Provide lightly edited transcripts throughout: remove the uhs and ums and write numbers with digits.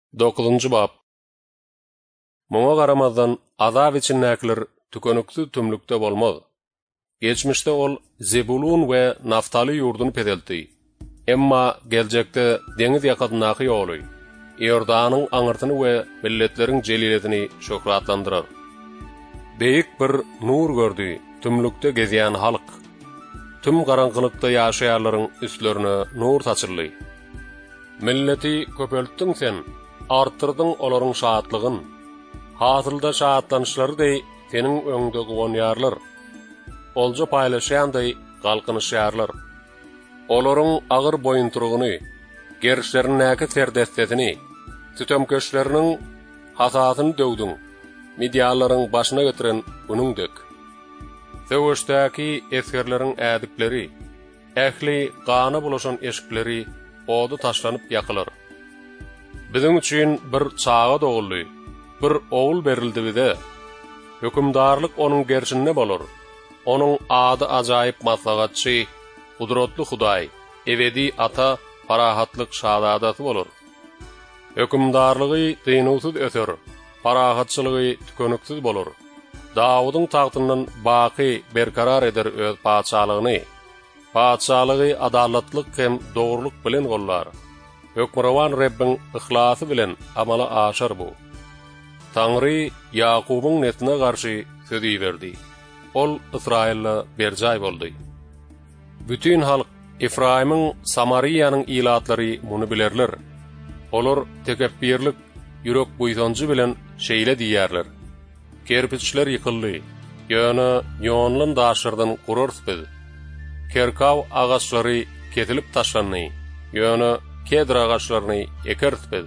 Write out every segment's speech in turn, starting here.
9-njy bab. Muňa garamazdan azab içindäkiler tükönükli tümlükde bolmaz. Geçmişde ol Zebulun we Naftali ýurduny pedeldi. Emma geljekde deňiz ýakadyndaky ýoly, Ýordanyň aňyrtyny we milletleriň jeliletini şöhratlandyrar. Beýik bir nur gördü, tümlükde gezýän halk. Tüm garaňkylykda ýaşaýarlaryň üstlerine nur saçyrly. Milleti köpeltdiň sen, artdyrdyň olaryň şahatlygyn. Hatyrda şahatlanýarlar diýi seniň öňünde gowanýarlar. Olja paýlaşýanday galkynyşýarlar. Olaryň agyr boýunturugyny, gerişlerindäki serdestetini, tütemköşleriniň hasatyny döwdüň. Midiýalaryň başyna getiren unundyk. Söwüşdäki eskerleriň ädikleri, ähli gana bulaşan eşikleri odu taşlanyp ýakylar. Biziň üçin bir çağa doguldy, bir oğul berildi bize. Hökümdarlyk onuň gerçinde bolar. Onuň ady ajaýyp maslahatçy, gudratly Hudaý, ebedi ata, parahatlyk şahzadaty bolar. Hökümdarlygy dynusuz öter, parahatçylygy tükönüksiz bolar. Dawudyň tagtyndan baqy berkarar eder öz paçalygyny. Paçalygy adalatlyk hem dogurluk bilen gollar. Hökmrawan Rabbiň ihlasy bilen amala aşar bu. Tangry Yakubyň netine garşy sözi berdi. Ol Israil'le berjay boldy. Bütün halk Efraim'in Samariýanyň ilatlary muny bilerler. Olar tekebbirlik, ýürek buýsanjy bilen şeýle diýerler. Kerpiçler ýykyldy, ýöne ýonlyn daşlardan gururspyz. Kerkaw agaçlary ketilip taşlandy, ýöne kedr agaçlaryny ekerspyz.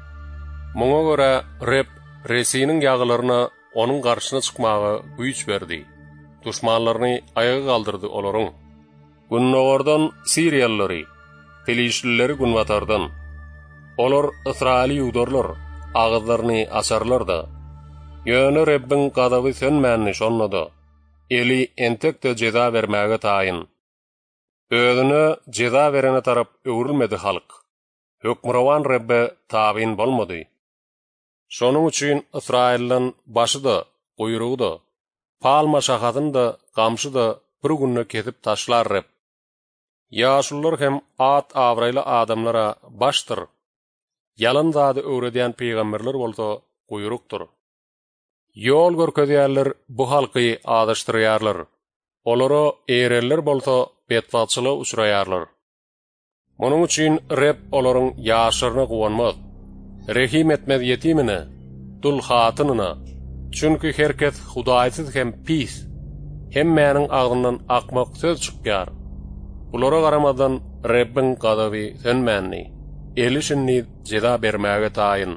Muňa görä Reb Resiniň ýaglaryna onuň garşyna çykmagy güýç berdi. Duşmanlaryny ayaga galdyrdy olaryň. Günnogordan Siriýalary, Filistlileri günwatardan. Olar Israil ýugdurlar, agyzlaryny açarlar da. Ýöne Rabbiň gadaby sönmänni şonnada. Eli entekde jeza bermäge taýyn. Özüne jeza berene tarap öwrülmedi halk. Hökmrawan Rabbe tabyn bolmady. Şonuň üçin Israilden başı da, goýrugy da, palma şahadyn da, gamşy da bir günne ketip taşlar Rab. Ýaşullar hem at awraýly adamlara başdyr. Yalan zady öwredýän peýgamberler bolsa goýrukdyr. Ýol görkezýärler bu halky adaşdyrýarlar. Olary ereller bolsa betwatçylyga uçraýarlar. Munuň üçin Rab olaryň ýaşaryna gowanmaz. Rehim etmez yetimine, dul hatynyna. Çünki herkes Hudaýsyz hem pis. Hemmäniň agdyndan akmak söz çykýar. Bulara garamazdan Rabbiň gadaby sönmänni. Eli şinni jeza bermäge taýyn.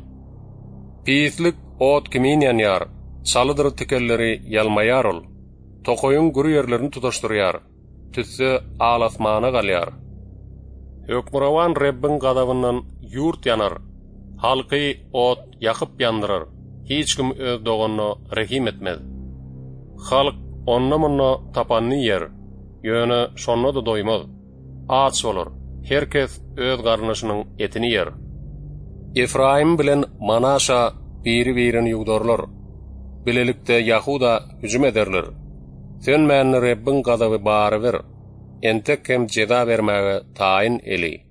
Pislik ot kimin ýanýar, salydyr tekelleri ýalmaýar ol. Tokoyun guru yerlerini tutaşdırýar, tüsse alasmana galýar. Hökmrawan Rabbiň gadabyndan ýurt ýanar, halky ot ýakyp ýandyrar, hiç kim öz doganyna rehim etmez. Halk onna-munna tapanny yer, ýöne şonna da doýmaz. Aç bolar, herkes öz garnyşynyň etini yer. Efraim bilen Manaşa biri-birini ýugdurlar. Bilelikde Yahuda hüjüm ederler. Sönmänni Rabbiň gadaby bary ber. Entek hem jeza bermäge taýyn eli.